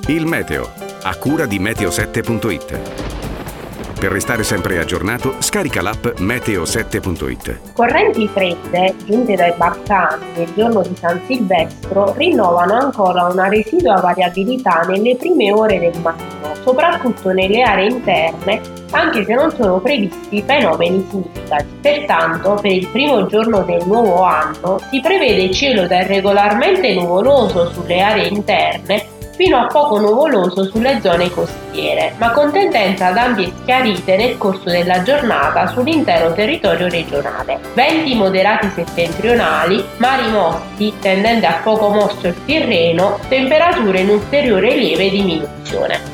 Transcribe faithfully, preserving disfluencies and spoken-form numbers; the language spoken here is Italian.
Il meteo, a cura di meteo sette punto it. Per restare sempre aggiornato, scarica l'app meteo sette punto it. Correnti fredde, giunte dai Balcani nel giorno di San Silvestro, rinnovano ancora una residua variabilità nelle prime ore del mattino, soprattutto nelle aree interne, anche se non sono previsti fenomeni significativi. Pertanto, per il primo giorno del nuovo anno si prevede cielo da irregolarmente nuvoloso sulle aree interne fino a poco nuvoloso sulle zone costiere, ma con tendenza ad ampie schiarite nel corso della giornata sull'intero territorio regionale. Venti moderati settentrionali, mari mossi, tendente a poco mosso il Tirreno, temperature in ulteriore lieve diminuzione.